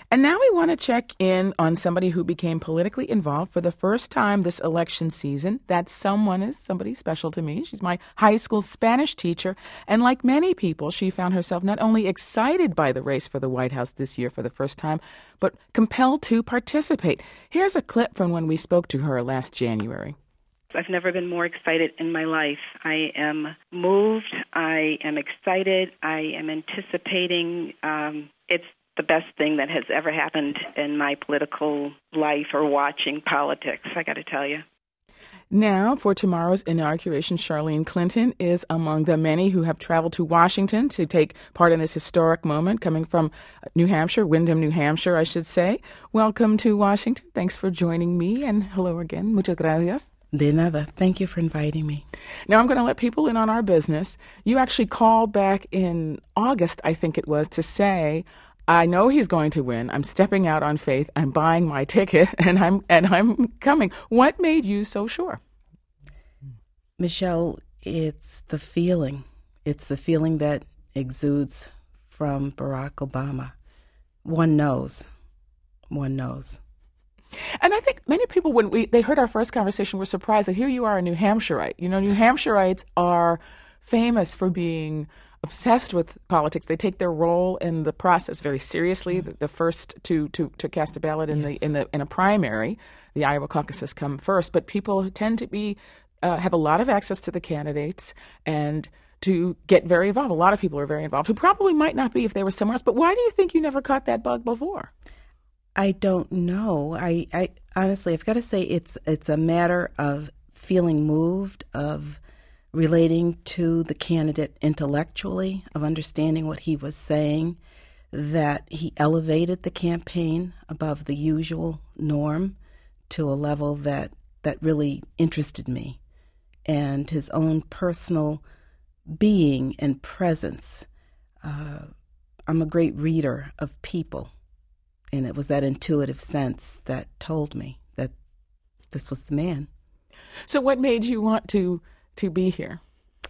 And now we want to check in on somebody who became politically involved for the first time this election season. That someone is somebody special to me. She's my high school Spanish teacher. And like many people, she found herself not only excited by the race for the White House this year for the first time, but compelled to participate. Here's a clip from when we spoke to her last January. I've never been more excited in my life. I am moved. I am excited. I am anticipating. It's the best thing that has ever happened in my political life or watching politics, I got to tell you. Now, for tomorrow's inauguration, Charlene Clinton is among the many who have traveled to Washington to take part in this historic moment, coming from New Hampshire, Windham, New Hampshire, I should say. Welcome to Washington. Thanks for joining me, and hello again. Muchas gracias. De nada. Thank you for inviting me. Now, I'm going to let people in on our business. You actually called back in August, I think it was, to say, I know he's going to win. I'm stepping out on faith. I'm buying my ticket, and I'm coming. What made you so sure? Michelle, it's the feeling. It's the feeling that exudes from Barack Obama. One knows. One knows. And I think many people, when they heard our first conversation, were surprised that here you are, a New Hampshireite. You know, New Hampshireites are famous for being obsessed with politics. They take their role in the process very seriously. The first to cast a ballot in a primary, the Iowa caucuses come first. But people tend to be have a lot of access to the candidates and to get very involved. A lot of people are very involved who probably might not be if they were somewhere else. But why do you think you never caught that bug before? I don't know. I honestly, I've got to say it's a matter of feeling moved, of relating to the candidate intellectually, of understanding what he was saying, that he elevated the campaign above the usual norm to a level that really interested me, and his own personal being and presence. I'm a great reader of people, and it was that intuitive sense that told me that this was the man. So what made you want to be here?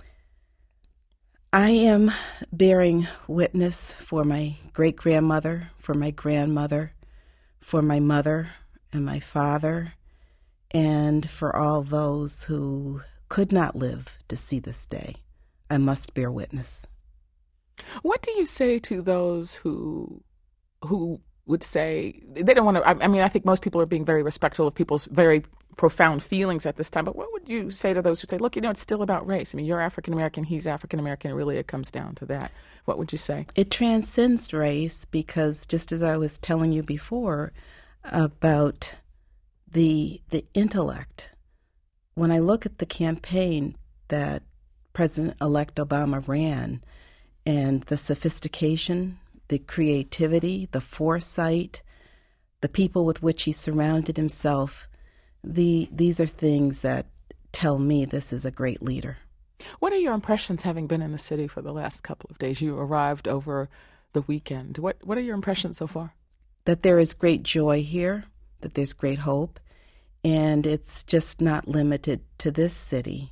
I am bearing witness for my great-grandmother, for my grandmother, for my mother and my father, and for all those who could not live to see this day. I must bear witness. What do you say to those who would say they don't want to? I mean, I think most people are being very respectful of people's very profound feelings at this time. But what would you say to those who say, look, it's still about race? I mean, you're African American, he's African American. Really, it comes down to that. What would you say? It transcends race because, just as I was telling you before about the intellect, when I look at the campaign that President-elect Obama ran, and the sophistication, the creativity, the foresight, the people with which he surrounded himself, these are things that tell me this is a great leader. What are your impressions, having been in the city for the last couple of days? You arrived over the weekend. What are your impressions so far? That there is great joy here, that there's great hope, and it's just not limited to this city.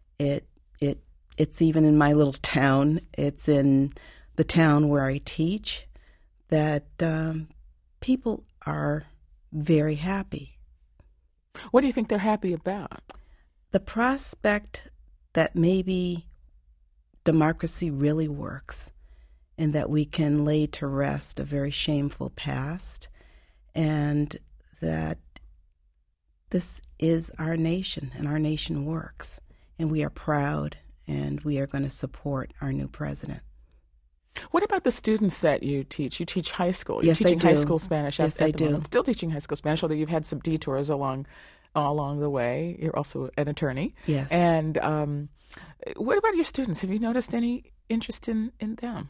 It's even in my little town. It's in the town where I teach, that people are very happy. What do you think they're happy about? The prospect that maybe democracy really works, and that we can lay to rest a very shameful past, and that this is our nation, and our nation works, and we are proud, and we are going to support our new president. What about the students that you teach? You teach high school. You're Yes, teaching I do. high school Spanish Yes, at I the do. moment. Still teaching high school Spanish, although you've had some detours along the way. You're also an attorney. Yes. And what about your students? Have you noticed any interest in them?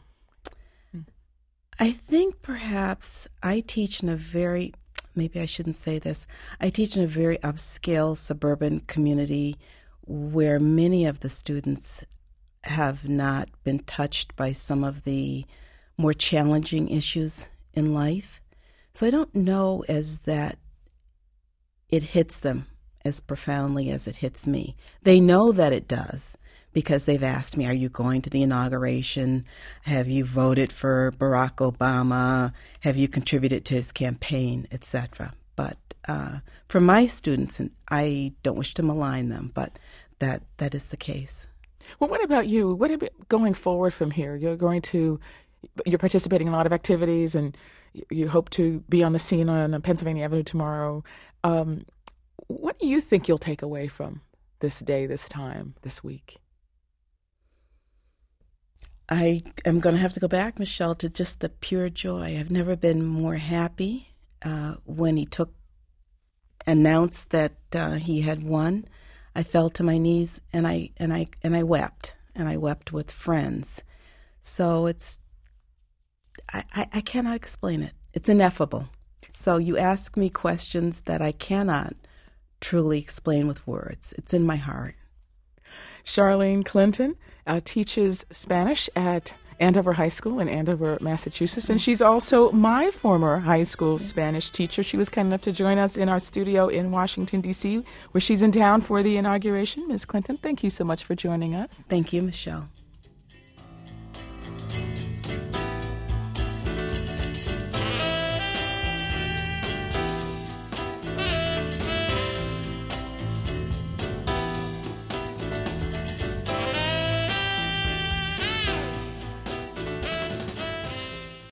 I think perhaps I teach in a very, maybe I shouldn't say this, I teach in a very upscale suburban community where many of the students have not been touched by some of the more challenging issues in life. So I don't know as that it hits them as profoundly as it hits me. They know that it does because they've asked me, are you going to the inauguration? Have you voted for Barack Obama? Have you contributed to his campaign, etc.? But for my students, and I don't wish to malign them, but that is the case. Well, what about you? What about going forward from here? You're participating in a lot of activities, and you hope to be on the scene on Pennsylvania Avenue tomorrow. What do you think you'll take away from this day, this time, this week? I am going to have to go back, Michelle, to just the pure joy. I've never been more happy when he announced that he had won. I fell to my knees and I wept, and I wept with friends. So I cannot explain it. It's ineffable. So you ask me questions that I cannot truly explain with words. It's in my heart. Charlene Clinton teaches Spanish at Andover High School in Andover, Massachusetts, and she's also my former high school Spanish teacher. She was kind enough to join us in our studio in Washington, D.C., where she's in town for the inauguration. Ms. Clinton, thank you so much for joining us. Thank you, Michelle.